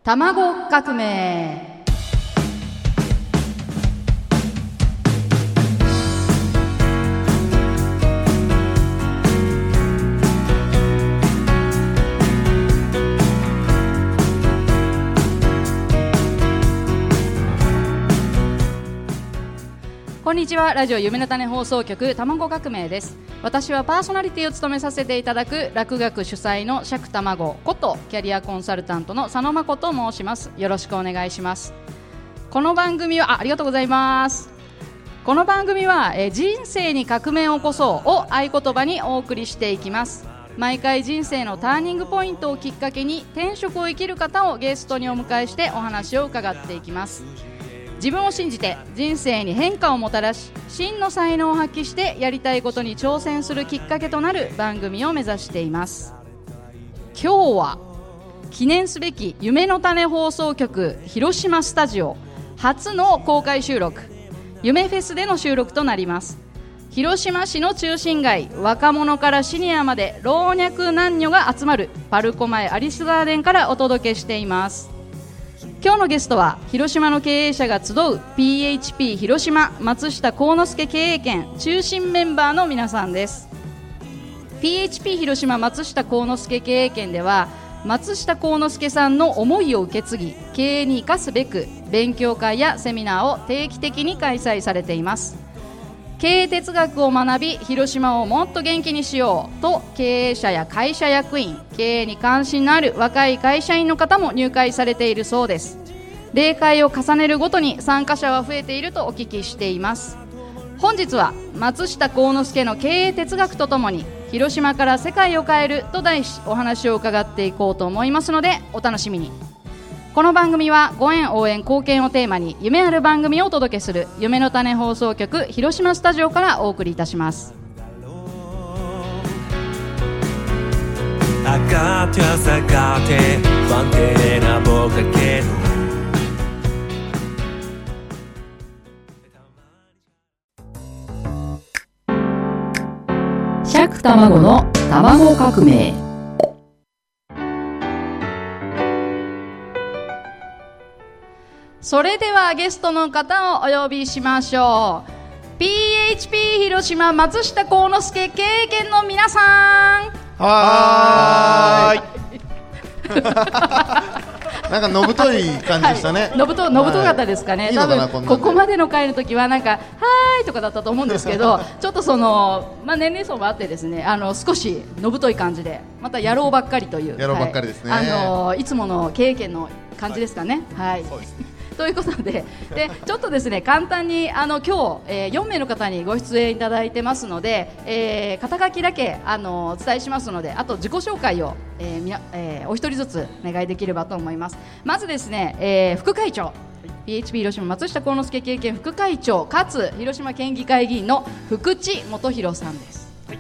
卵革命。こんにちは。ラジオ夢の種放送局卵革命です。私はパーソナリティを務めさせていただく楽学主催の釈卵ことキャリアコンサルタントの佐野真子と申します。よろしくお願いします。この番組はありがとうございます。この番組は人生に革命を起こそうを合言葉にお送りしていきます。毎回人生のターニングポイントをきっかけに転職を生きる方をゲストにお迎えしてお話を伺っていきます。自分を信じて人生に変化をもたらし、真の才能を発揮してやりたいことに挑戦するきっかけとなる番組を目指しています。今日は記念すべき夢の種放送局広島スタジオ初の公開収録、夢フェスでの収録となります。広島市の中心街、若者からシニアまで老若男女が集まるパルコ前アリスガーデンからお届けしています。今日のゲストは広島の経営者が集う PHP 広島松下幸之助経営圏中心メンバーの皆さんです。 PHP 広島松下幸之助経営圏では松下幸之助さんの思いを受け継ぎ、経営に生かすべく勉強会やセミナーを定期的に開催されています。経営哲学を学び、広島をもっと元気にしようと経営者や会社役員、経営に関心のある若い会社員の方も入会されているそうです。例会を重ねるごとに参加者は増えているとお聞きしています。本日は松下幸之助の経営哲学とともに広島から世界を変えると題しお話を伺っていこうと思いますのでお楽しみに。この番組はご縁応援貢献をテーマに夢ある番組をお届けする夢の種放送局広島スタジオからお送りいたします。 上がって下がって不安定な僕だけど釈卵の卵革命。それではゲストの方をお呼びしましょう。 PHP 広島松下幸之助経営圏の皆さん。 はーいなんかのぶとい感じでしたね。 のぶとかったですかね。 いいのかな、 多分ここまでの回の時はなんかはーいとかだったと思うんですけどちょっとその、年齢層もあってですね、少しのぶとい感じで、また野郎ばっかりという、 野郎ばっかりですね。 いつもの経営圏の感じですかね。はい、そうですね。ということで、ちょっとですね簡単に今日、4名の方にご出演いただいてますので、肩書きだけお伝えしますので、あと自己紹介を、お一人ずつお願いできればと思います。まずですね、副会長、PHP 広島松下幸之助経営圏副会長かつ広島県議会議員の福地元弘さんです。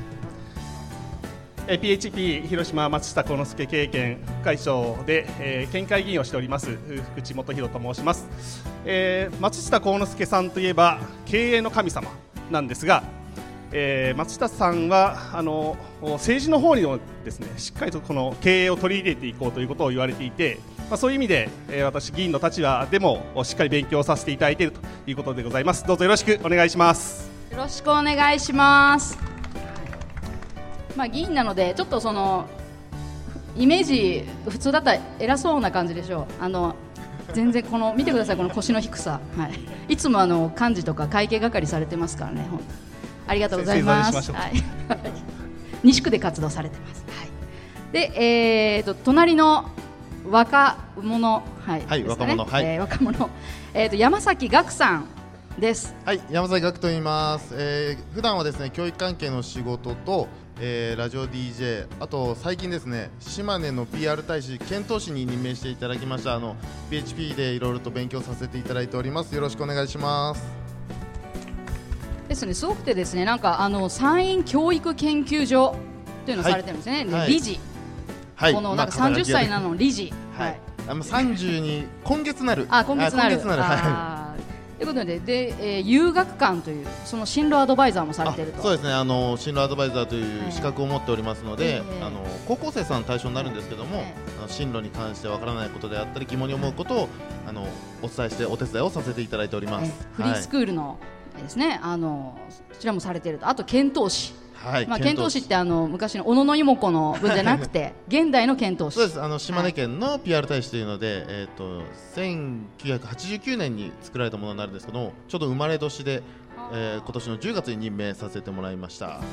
PHP 広島松下幸之助経営圏副会長で、県会議員をしております福地元弘と申します。松下幸之助さんといえば経営の神様なんですが、松下さんは政治の方にもですねしっかりとこの経営を取り入れていこうということを言われていて、そういう意味で、私議員の立場でもしっかり勉強させていただいているということでございます。どうぞよろしくお願いします。 よろしくお願いします。議員なのでちょっとそのイメージ普通だったら偉そうな感じでしょう。全然この見てください、この腰の低さ、いつも幹事とか会計係されてますからね。本当ありがとうございます。西区で活動されてます、で、隣の若者、 若者、 若者、山崎岳さんです。 山崎岳と言います。普段はですね教育関係の仕事とラジオ DJ、 あと最近ですね島根の PR 大使県東市に任命していただきました。PHP でいろいろと勉強させていただいております。よろしくお願いしますですね。すごくてですね、なんか山陰教育研究所というのをされてるんですね、理事、このなんか30歳なの理事、 30に今月なる、 今月なる、 ということで、遊学館というその進路アドバイザーもされていると。 そうですね、進路アドバイザーという資格を持っておりますので、高校生さん対象になるんですけども、進路に関してわからないことであったり疑問に思うことをお伝えしてお手伝いをさせていただいております。 フリースクールのですね、そちらもされていると。あと遣唐使、遣唐使って昔の小野妹子の文じゃなくて現代の遣唐使。 そうです。島根県の PR 大使というので、1989年に作られたものになるんですけども、ちょうど生まれ年で、今年の10月に任命させてもらいました。はい、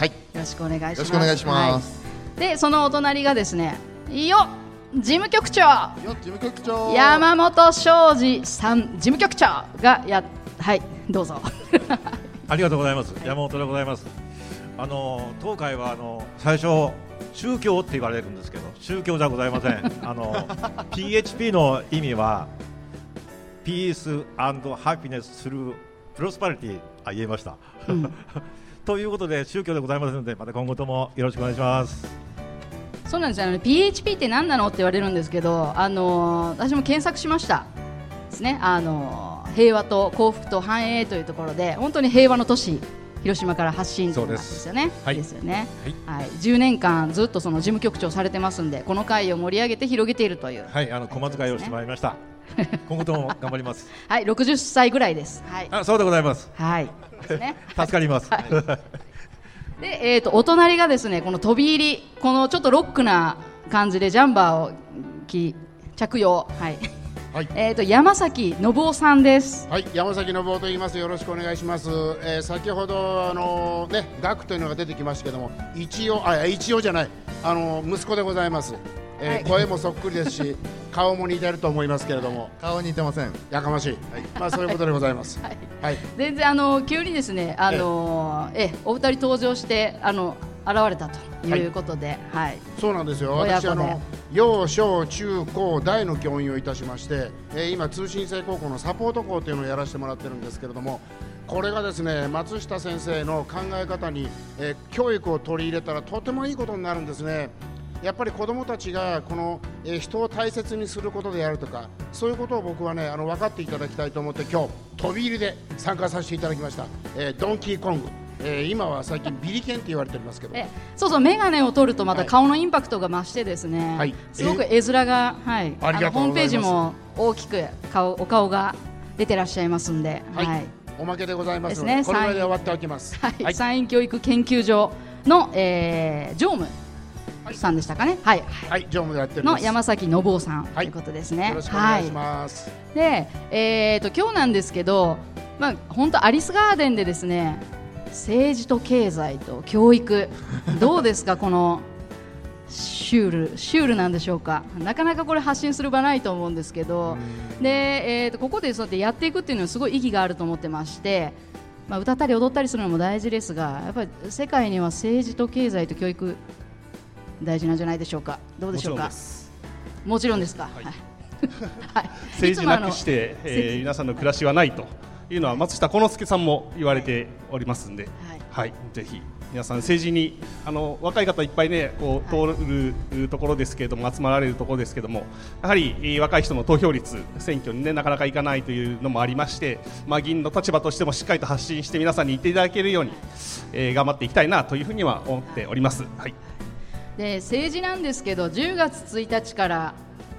よろしくお願いします。 よろしくお願いします。 でそのお隣がですね、事務局長山本昌司さん、事務局長がどうぞありがとうございます。山本でございます。当会は最初宗教って言われるんですけど、宗教じゃございません。PHP の意味はピース&ハピネススループロスパリティ、言えました、ということで宗教でございますので、また今後ともよろしくお願いします。 そうなんですよ。PHP って何なのって言われるんですけど、私も検索しましたですね。平和と幸福と繁栄というところで、本当に平和の都市広島から発信ということですよね。ですよね。10年間ずっとその事務局長されてますんで、この会を盛り上げて広げているという。 小遣いをしてまいりました。今後とも頑張ります。 60歳ぐらいです。 そうでございます。 ですね。 助かります。 で、お隣がですね、この飛び入り、このちょっとロックな感じでジャンバーを着用、山崎信夫さんです。 山崎信夫と言います。よろしくお願いします。先ほど学というのが出てきましたけども、一応じゃない、息子でございます。声もそっくりですし、顔も似てると思いますけれども。 顔似てません。 やかましい。そういうことでございます。 全然急にですね、お二人登場して現れたということで、 そうなんですよ。私幼小中高大の教員をいたしまして、今通信制高校のサポート校というのをやらせてもらってるんですけれども、これがですね、松下先生の考え方に、教育を取り入れたらとてもいいことになるんですね。やっぱり子どもたちがこの、人を大切にすることであるとか、そういうことを僕はね、分かっていただきたいと思って、今日飛び入りで参加させていただきました。ドンキーコング、今は最近ビリケンって言われておりますけど、 そう眼鏡を取るとまた顔のインパクトが増してですね、すごく絵面が、ホームページも大きくお顔が出てらっしゃいますんで、 おまけでございますので、これぐらいで終わっておきます。 山陰教育研究所の、常務さんでしたかね。 常務でやっておりますの山崎信夫さんということですね。 よろしくお願いします。 で、今日なんですけど、本当アリスガーデンでですね、政治と経済と教育どうですかこのシュールなんでしょうか。なかなかこれ発信する場ないと思うんですけど、で、ここでそうやってやっていくっていうのはすごい意義があると思ってまして、歌ったり踊ったりするのも大事ですが、やっぱり世界には政治と経済と教育大事なんじゃないでしょうか。どうでしょうか。もちろんですか。 政治なくして、皆さんの暮らしはないというのは松下幸之助さんも言われておりますんで、ぜひ皆さん政治に若い方いっぱいね通るところですけれども、集まられるところですけれども、やはり若い人の投票率、選挙にねなかなかいかないというのもありまして、議員の立場としてもしっかりと発信して皆さんに言っていただけるように、頑張っていきたいなというふうには思っております。 で、政治なんですけど、10月1日から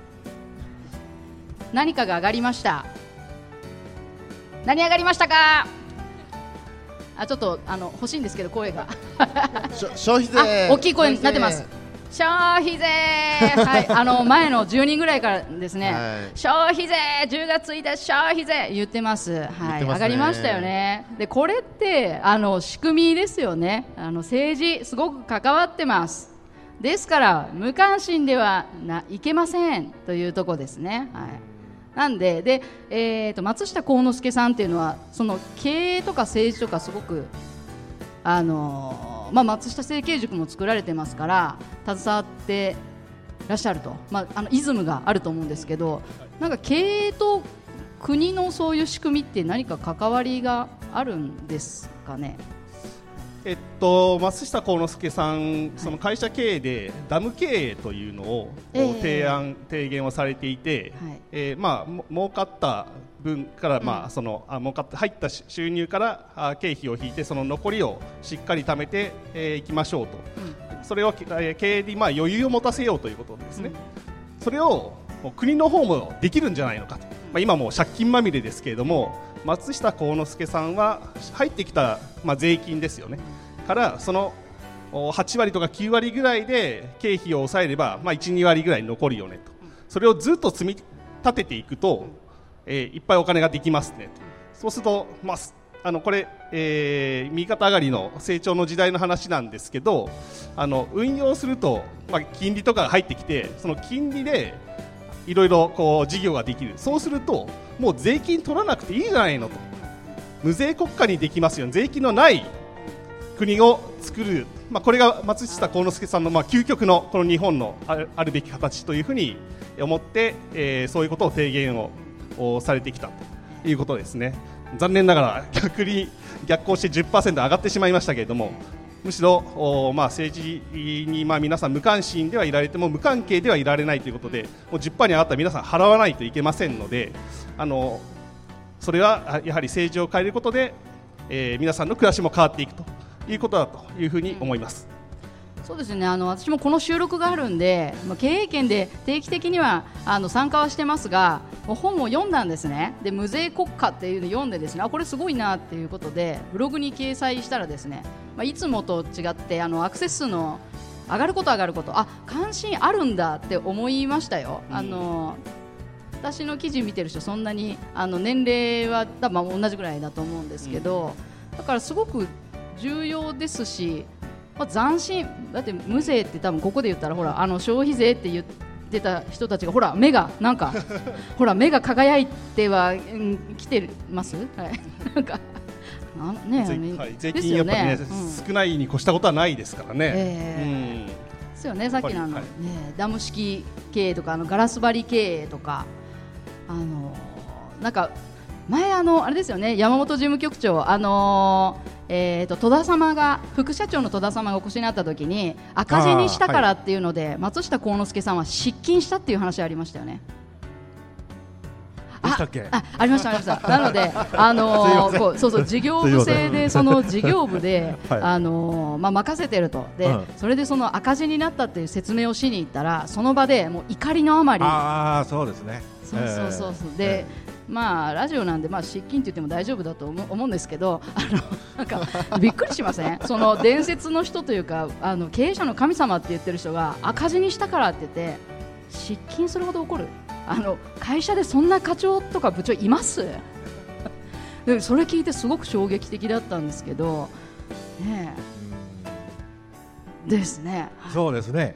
何かが上がりました。何上がりましたか。ちょっと欲しいんですけど声が消費税、 大きい声になってます。消費税、前の10人ぐらいからですね、消費税10月1日消費税言ってます。上がりましたよね。でこれって仕組みですよね。政治すごく関わってます。ですから無関心ではいけませんというところですね。なんで、松下幸之助さんっていうのはその経営とか政治とかすごく松下政経塾も作られてますから携わってらっしゃると、イズムがあると思うんですけど、なんか経営と国のそういう仕組みって何か関わりがあるんですかね。 松下幸之助さん、その会社経営でダム経営というのを提言をされていて、儲かった分から、儲かって入った収入から経費を引いてその残りをしっかり貯めていきましょうと、それを経営に余裕を持たせようということですね。それを国の方もできるんじゃないのかと、今も借金まみれですけれども、松下幸之助さんは入ってきた、税金ですよねからその8割とか9割ぐらいで経費を抑えれば、1、2割ぐらい残るよねと、それをずっと積み立てていくと、いっぱいお金ができますねと。そうすると、これ、右肩上がりの成長の時代の話なんですけど、運用すると、金利とかが入ってきて、その金利でいろいろ事業ができる。そうするともう税金取らなくていいじゃないのと、無税国家にできますよ、税金のない国を作る、これが松下幸之助さんの究極のこの日本のあるべき形というふうに思って、そういうことを提言をされてきたということですね。残念ながら逆行して 10% 上がってしまいましたけれども、むしろ政治に皆さん無関心ではいられても無関係ではいられないということで、もう 10% に上がったら皆さん払わないといけませんので、それはやはり政治を変えることで、皆さんの暮らしも変わっていくということだというふうに思います。 そうですね、私もこの収録があるんで、経営権で定期的には参加はしてますが、本も読んだんですね。で、無税国家っていうのを読んでですね、これすごいなっていうことでブログに掲載したらですね、いつもと違ってアクセス数の上がること、関心あるんだって思いましたよ。私の記事見てる人そんなに年齢は多分同じぐらいだと思うんですけど、だからすごく重要ですし、斬新だって、無税って多分ここで言ったらほら消費税って言ってた人たちがほら目がなんかほら目が輝いては、来てます、なんか税金やっぱり少ないに越したことはないですからね。 ですよね。さっきのダム式経営とかガラス張り経営とか、なんか前あれですよね、山本事務局長戸田様が副社長の戸田様がお越しになった時に赤字にしたからっていうので、松下幸之助さんは失禁したっていう話ありましたよね。 でしたっけ？ ありました。なので事業部制でその事業部で任せてると。で、それでその赤字になったっていう説明をしに行ったら、その場でもう怒りのあまり、 そうですね。 そうで、ラジオなんで失禁って言っても大丈夫だと思うんですけど、なんかびっくりしません？その伝説の人というか経営者の神様って言ってる人が赤字にしたからって言って失禁するほど怒る。会社でそんな課長とか部長います？でそれ聞いてすごく衝撃的だったんですけど、ですね。 そうですね。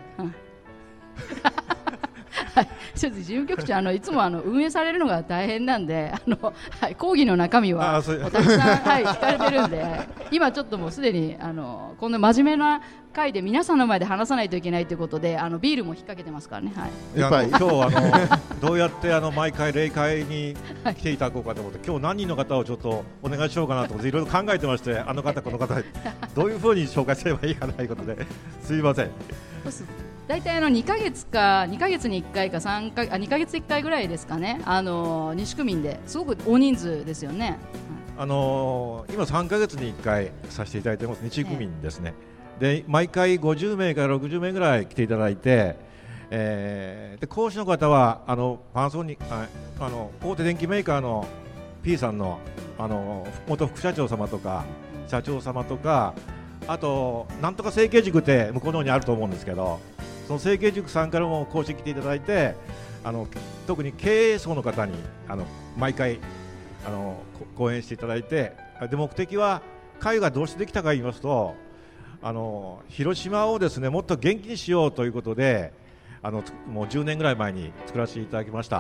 ちょっと事務局長いつも運営されるのが大変なんで講義の中身はたくさん、聞かれてるんで、今ちょっともうすでにこんな真面目な会で皆さんの前で話さないといけないということでビールも引っ掛けてますからね。 今日どうやって毎回例会に来ていただこうかと思って、今日何人の方をちょっとお願いしようかなと思っていろいろ考えてまして、あの方この方どういうふうに紹介すればいいかなということですいません。 大体2ヶ月に1回か2ヶ月1回ぐらいですかね、西区民ですごく大人数ですよね。 今3ヶ月に1回させていただいています西区民ですね。で毎回50名から60名ぐらい来ていただいて、で講師の方はパナソニック大手電機メーカーの P さんの元副社長様とか社長様とか、あとなんとか成形塾って向こうの方にあると思うんですけど、その成形塾さんからも講師来ていただいて、特に経営層の方に毎回講演していただいて、で目的は会がどうしてできたか言いますと、広島をですねもっと元気にしようということでもう10年ぐらい前に作らせていただきました。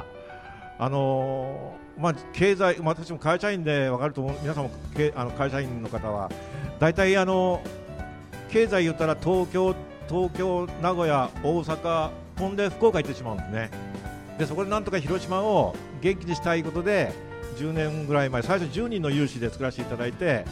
経済、私も会社員で分かると思う、皆さんも会社員の方は大体経済言ったら東京、名古屋、大阪、飛んで福岡行ってしまうんですね。でそこでなんとか広島を元気にしたいことで10年ぐらい前、最初10人の有志で作らせていただいて、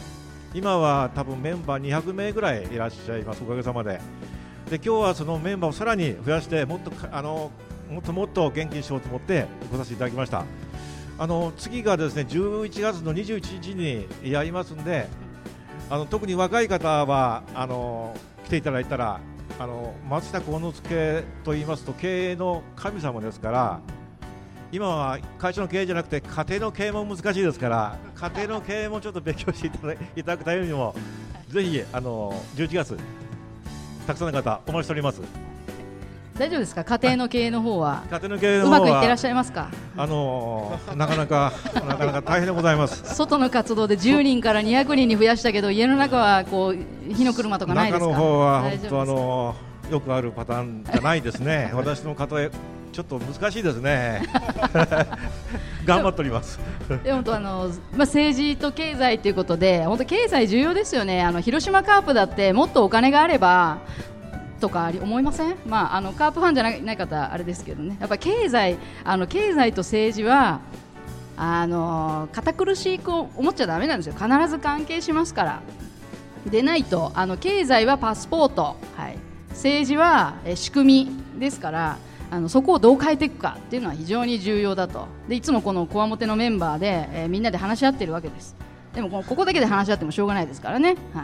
今は多分メンバー200名ぐらいいらっしゃいます、おかげさまで。で今日はそのメンバーをさらに増やしてもっと元気にしようと思って来させていただきました。次がですね11月の21日にやりますんで、特に若い方は来ていただいたら、松下幸之助と言いますと経営の神様ですから、今は会社の経営じゃなくて家庭の経営も難しいですから、家庭の経営もちょっと勉強していただくためにもぜひ11月たくさんの方お待ちしております。 大丈夫ですか、家庭の経営の方は家庭の経営のう方はまくいってらっしゃいますか。 なかなか大変でございます。 外の活動で10人から200人に増やしたけど、家の中はこう火の車とかないですか。 中の方は大丈夫ですか。 本当よくあるパターンじゃないですね。私の家庭ちょっと難しいですね。頑張っております。 でも政治と経済ということで、本当経済重要ですよね。広島カープだってもっとお金があればとか思いません？カープファンじゃない方あれですけどね、やっぱり経済と政治は堅苦しく思っちゃだめなんですよ。必ず関係しますから。でないと経済はパスポート、はい、政治は仕組みですから、そこをどう変えていくかっていうのは非常に重要だと。でいつもこのこわもてのメンバーで、みんなで話し合ってるわけです。でもここだけで話し合ってもしょうがないですからね、はい、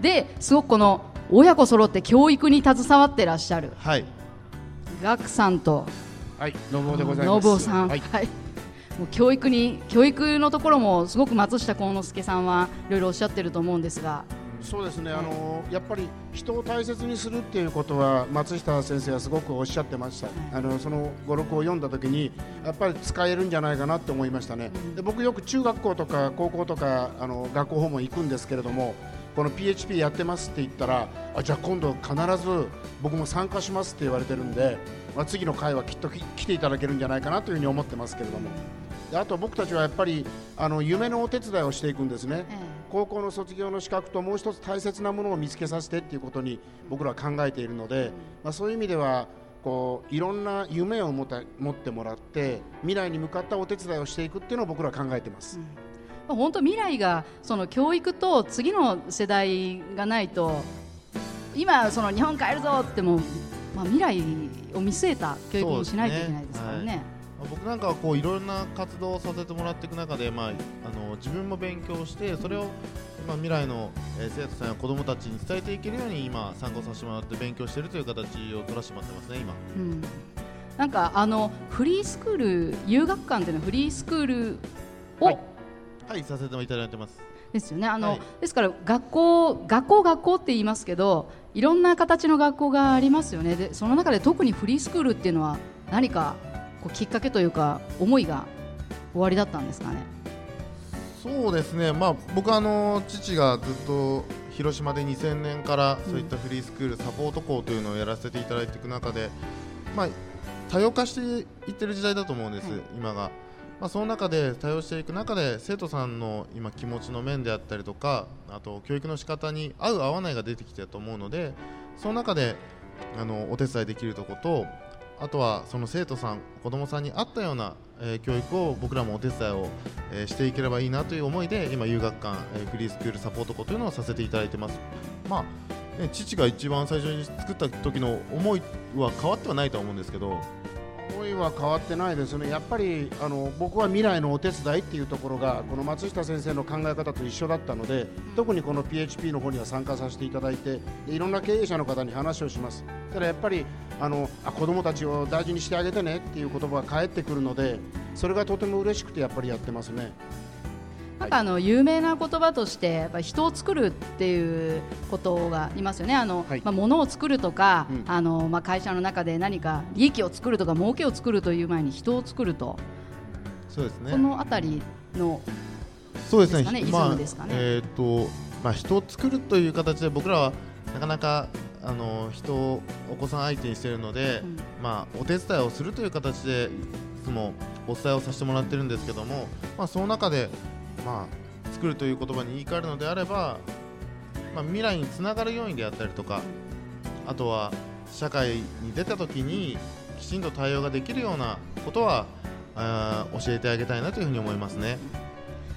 ですごくこの親子揃って教育に携わってらっしゃる、 はい、 ガクさんとはい、信夫でございます。 信夫さん、 はい、 はい、もう教育のところもすごく松下幸之助さんはいろいろおっしゃってると思うんですが。 そうですね、やっぱり人を大切にするっていうことは松下先生はすごくおっしゃってました。その語録を読んだ時にやっぱり使えるんじゃないかなって思いましたね。で僕よく中学校とか高校とか学校訪問行くんですけれども、この PHP やってますって言ったら、じゃあ今度必ず僕も参加しますって言われてるんで、次の回はきっと来ていただけるんじゃないかなというふうに思ってますけれども、であと僕たちはやっぱり夢のお手伝いをしていくんですね。高校の卒業の資格ともう一つ大切なものを見つけさせてっていうことに僕らは考えているので、そういう意味ではいろんな夢を持ってもらって未来に向かったお手伝いをしていくっていうのを僕らは考えています。 本当未来がその教育と次の世代がないと、今その日本変えるぞっても、未来を見据えた教育もしないといけないですからね。 僕なんかはいろんな活動をさせてもらっていく中で、自分も勉強してそれを未来の生徒さんや子どもたちに伝えていけるように今参考させてもらって勉強しているという形を取らせてもらってますね今。 なんかフリースクール、遊学館でのフリースクールを、 はい、させていただいてます。 ですよね。ですから学校って言いますけど、いろんな形の学校がありますよね。でその中で特にフリースクールっていうのは何かきっかけというか思いがおありだったんですかね。 そうですね、僕父がずっと広島で2000年からそういったフリースクール、サポート校というのをやらせていただいていく中で、多様化していってる時代だと思うんです、今が。その中で多様していく中で生徒さんの今気持ちの面であったりとか、あと教育の仕方に合う合わないが出てきてると思うので、その中でお手伝いできるところと、あとはその生徒さん、子どもさんに合ったような、教育を僕らもお手伝いを、していければいいなという思いで今遊学館、フリースクールサポート校というのをさせていただいてます。父が一番最初に作った時の思いは変わってはないと思うんですけど、 思いは変わってないですね。やっぱり僕は未来のお手伝いっていうところがこの松下先生の考え方と一緒だったので、特にこの PHP の方には参加させていただいて、いろんな経営者の方に話をします。ただやっぱり子どもたちを大事にしてあげてねっていう言葉が返ってくるので、それがとても嬉しくてやっぱりやってますね。 なんか有名な言葉としてやっぱ人を作るっていうことが言いますよね。物を作るとか、会社の中で何か利益を作るとか儲けを作るという前に人を作ると、 そうですね、 このあたりのそうですね、 イズムですかね。 人を作るという形で僕らはなかなか人をお子さん相手にしているので、お手伝いをするという形でいつもお伝えをさせてもらってるんですけども、その中で作るという言葉に言い換えるのであれば、未来につながるようにであったりとか、あとは社会に出た時にきちんと対応ができるようなことは教えてあげたいなというふうに思いますね。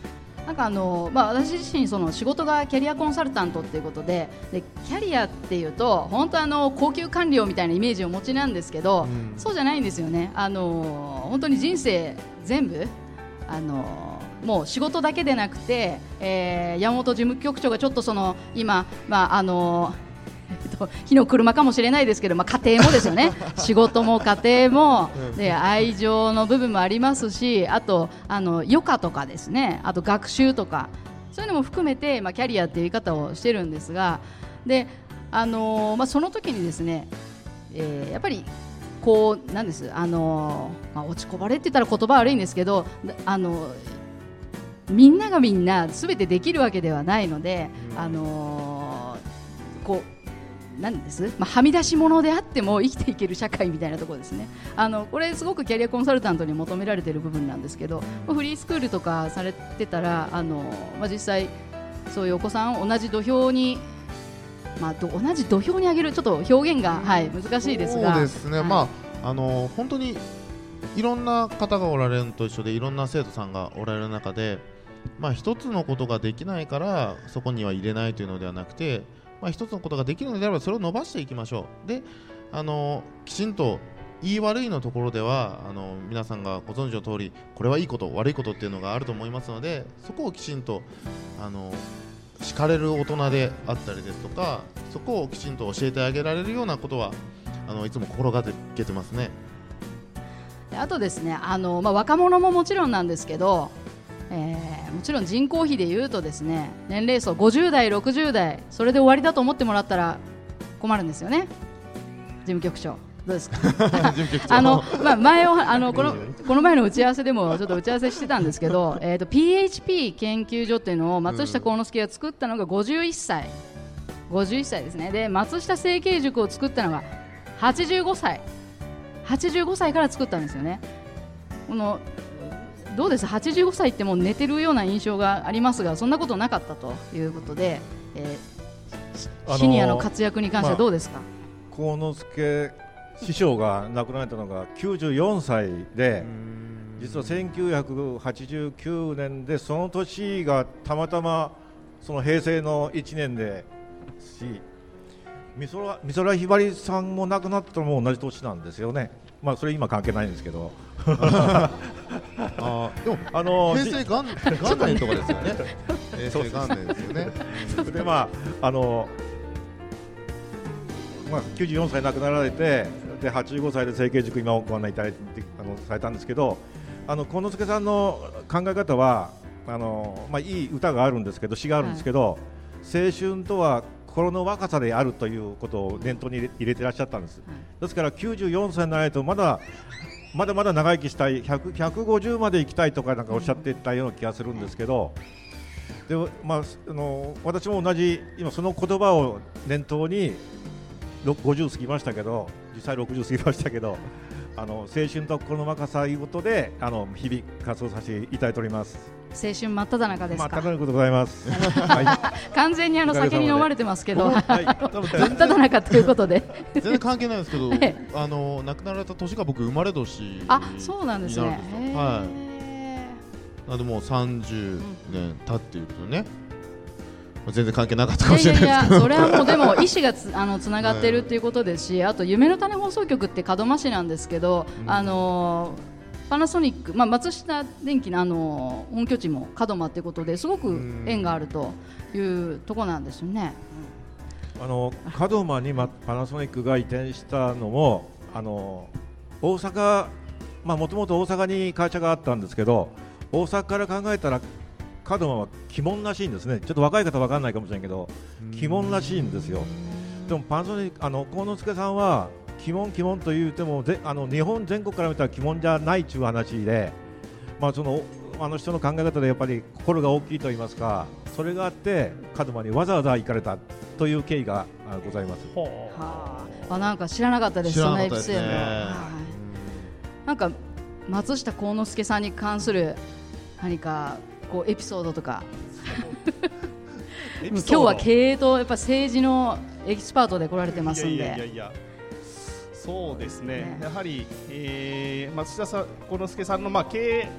なんか私自身その仕事がキャリアコンサルタントっていうことで、キャリアっていうと本当高級官僚みたいなイメージをお持ちなんですけど、そうじゃないんですよね。本当に人生全部もう仕事だけでなくて、山本事務局長がちょっと今、火の車かもしれないですけど、家庭もですよね仕事も家庭もで愛情の部分もありますし、あと余暇とかですね、あと学習とかそういうのも含めて、キャリアっていう言い方をしてるんですが、でその時にですね、やっぱりこうなんです、落ちこぼれって言ったら言葉悪いんですけど、みんながみんな全てできるわけではないので、こうなんです、はみ出し物であっても生きていける社会みたいなところですね。これすごくキャリアコンサルタントに求められている部分なんですけど、フリースクールとかされてたら実際そういうお子さんを同じ土俵に同じ土俵に上げる、ちょっと表現が、難しいですが、 そうですね、本当にいろんな方がおられるのと一緒で、いろんな生徒さんがおられる中で、一つのことができないからそこには入れないというのではなくて、一つのことができるのであればそれを伸ばしていきましょう。できちんと言い悪いのところでは皆さんがご存知の通り、これはいいこと悪いことっていうのがあると思いますので、そこをきちんと叱れる大人であったりですとか、そこをきちんと教えてあげられるようなことはいつも心がけてますね。 あとですね、若者ももちろんなんですけど、もちろん人口比でいうとですね、年齢層50代60代それで終わりだと思ってもらったら困るんですよね。事務局長どうですか前をこの前の打ち合わせでもちょっと打ち合わせしてたんですけど、PHP 研究所っていうのを松下幸之助が作ったのが51歳ですね。で松下政経塾を作ったのが85歳から作ったんですよね。どうです、85歳ってもう寝てるような印象がありますが、そんなことなかったということで、シニアの活躍に関してはどうですか。 幸之助師匠が亡くなられたのが94歳で、実は1989年で、その年がたまたまその平成の1年ですし、美空ひばりさんも亡くなったのも同じ年なんですよね。それ今関係ないんですけどでも平成元年とかですよね平成元年ですよねで94歳亡くなられて、で85歳で成蹊塾今ご案内いただいてされたんですけど、幸之助さんの考え方は、いい歌があるんですけど、詩があるんですけど、青春とは心の若さであるということを念頭に入れていらっしゃったんです。ですから94歳にならないとまだ長生きしたい、150まで行きたいとかなんかおっしゃっていたような気がするんですけど、で私も同じ今その言葉を念頭に50過ぎましたけど、実際60過ぎましたけど、青春と心の若さということで日々活動させていただいております。 青春真っ只中ですか。 真っ只中でございます、 完全に酒に飲まれてますけど、真っ只中ということで全然関係ないんですけど亡くなられた年が僕生まれ年になるんですよ。 そうなんですね。 なのでもう30年経っているとね、全然関係なかったかもしれないですけど、 それはもうでも意思がつながっているということですし、あと夢の種放送局って門真市なんですけど、パナソニック、松下電器の本拠地も門真ということで、すごく縁があるというところなんですよね。 門真にパナソニックが移転したのも大阪、もともと大阪に会社があったんですけど、大阪から考えたら門真は鬼門らしいんですね。ちょっと若い方は分かんないかもしれないけど鬼門らしいんですよ。でもパナソニック幸之助さんは鬼門と言っても日本全国から見たら鬼門じゃないという話で、その人の考え方でやっぱり心が大きいと言いますか、それがあって門真にわざわざ行かれたという経緯がございます。 なんか知らなかったです。そのエピソード、なんか松下幸之助さんに関する何かエピソードとか今日は経営とやっぱ政治のエキスパートで来られてますんで。 そうですね、やはり松下幸之助さんの経営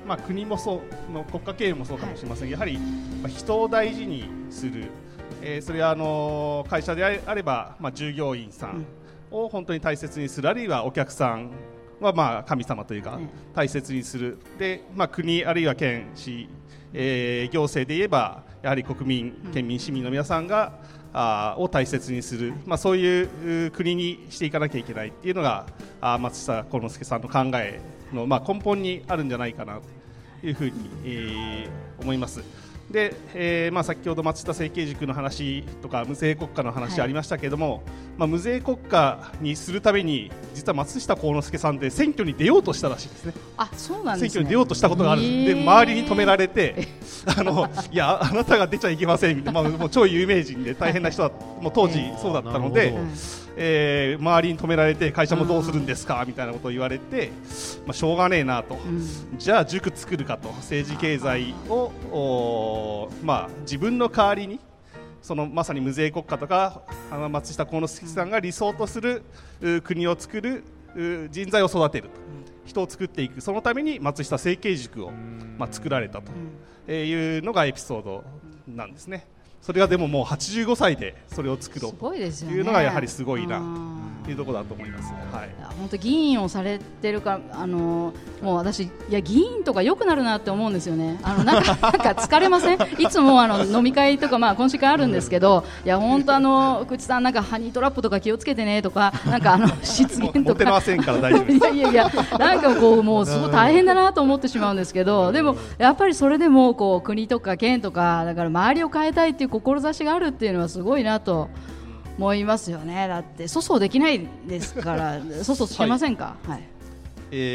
国もそうの国家経営もそうかもしれません、やはり、人を大事にする、それは会社であれば、従業員さんを本当に大切にする、あるいはお客さんは神様というか大切にするで、国あるいは県市、行政で言えばやはり国民、県民、市民の皆さんがを大切にする、そういう国にしていかなきゃいけないっていうのが松下幸之助さんの考えの、根本にあるんじゃないかなというふうに、思います。で、先ほど松下政経塾の話とか無税国家の話ありましたけれども、無税国家にするために実は松下幸之助さんで選挙に出ようとしたらしいですね。 あ、そうなんですね。 選挙に出ようとしたことがあるんです。で、周りに止められていや、あなたが出ちゃいけませんみたいな、もう超有名人で大変な人だ、もう当時そうだったので、周りに止められて会社もどうするんですかみたいなことを言われて、しょうがねえなと、じゃあ塾作るかと、政治経済を自分の代わりにまさに無税国家とか松下幸之助さんが理想とする国を作る人材を育てる、人を作っていく、そのために松下政経塾を作られたというのがエピソードなんですね。それがでももう85歳でそれを作ろうというのがやはりすごいなというところだと思います。はい、 本当議員をされてるからもう私いや議員とか良くなるなって思うんですよね。なんか疲れません？いつも飲み会とか懇親会あるんですけど、いや本当口さんなんかハニートラップとか気をつけてねとかなんか失言とか持てませんから大丈夫です。 いやなんかこうもうすごい大変だなと思ってしまうんですけど、でもやっぱりそれでもこう国とか県とかだから周りを変えたいっていう志があるっていうのはすごいなと思いますよね。だって粗相できないですから粗相してませんか？はい、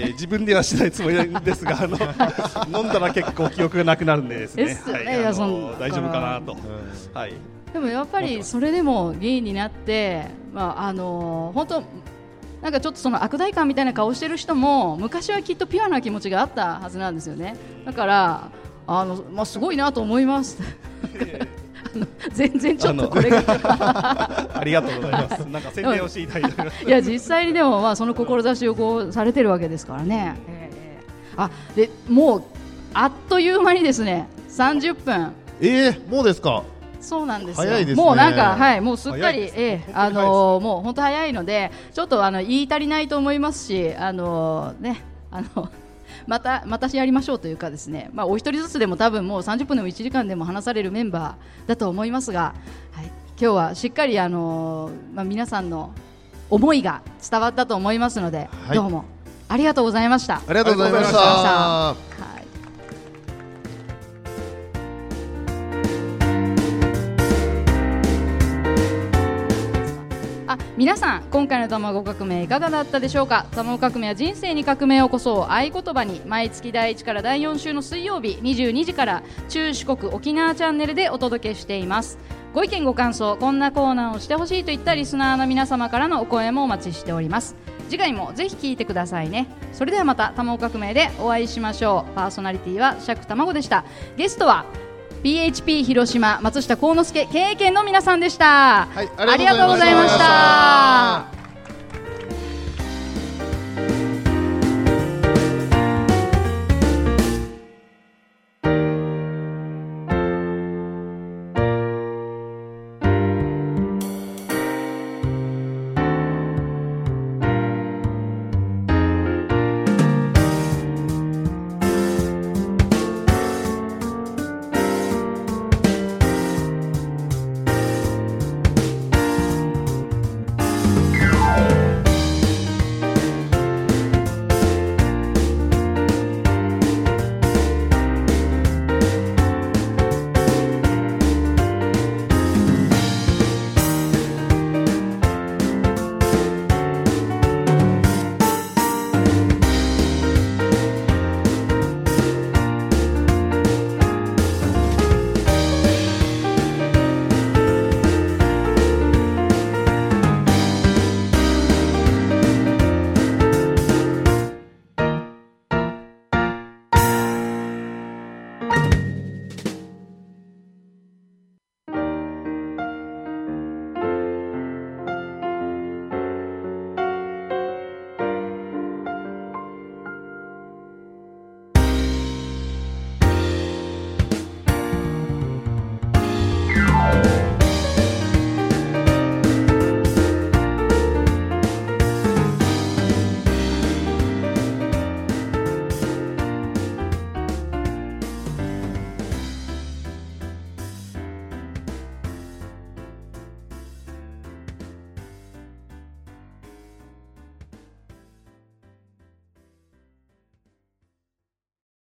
自分ではしないつもりですが飲んだら結構記憶がなくなるんでですね、大丈夫かなと、はい、 でもやっぱりそれでも議員になって、本当なんかちょっとその悪代官みたいな顔してる人も昔はきっとピュアな気持ちがあったはずなんですよね。だからすごいなと思います全然ちょっとこれがありがとうございます。なんか宣伝をしていただいていや実際にでもその志をこうされてるわけですからね。でもうあっという間にですね30分。 もうですか？ そうなんですよ。 早いですね。 もうなんかもうすっかりもう本当早いのでちょっと言い足りないと思いますしまたやりましょうというかですね、お一人ずつでも多分もう30分でも1時間でも話されるメンバーだと思いますが、今日はしっかり皆さんの思いが伝わったと思いますので、どうもありがとうございました。 ありがとうございました。 皆さん今回の卵革命いかがだったでしょうか。卵革命は人生に革命を起こそう合言葉に毎月第1から第4週の水曜日22時から中四国沖縄チャンネルでお届けしています。ご意見ご感想、こんなコーナーをしてほしいといったリスナーの皆様からのお声もお待ちしております。次回もぜひ聞いてくださいね。それではまた卵革命でお会いしましょう。パーソナリティは釈卵でした。ゲストはPHP 広島松下幸之助経営研の皆さんでした。 ありがとうございました。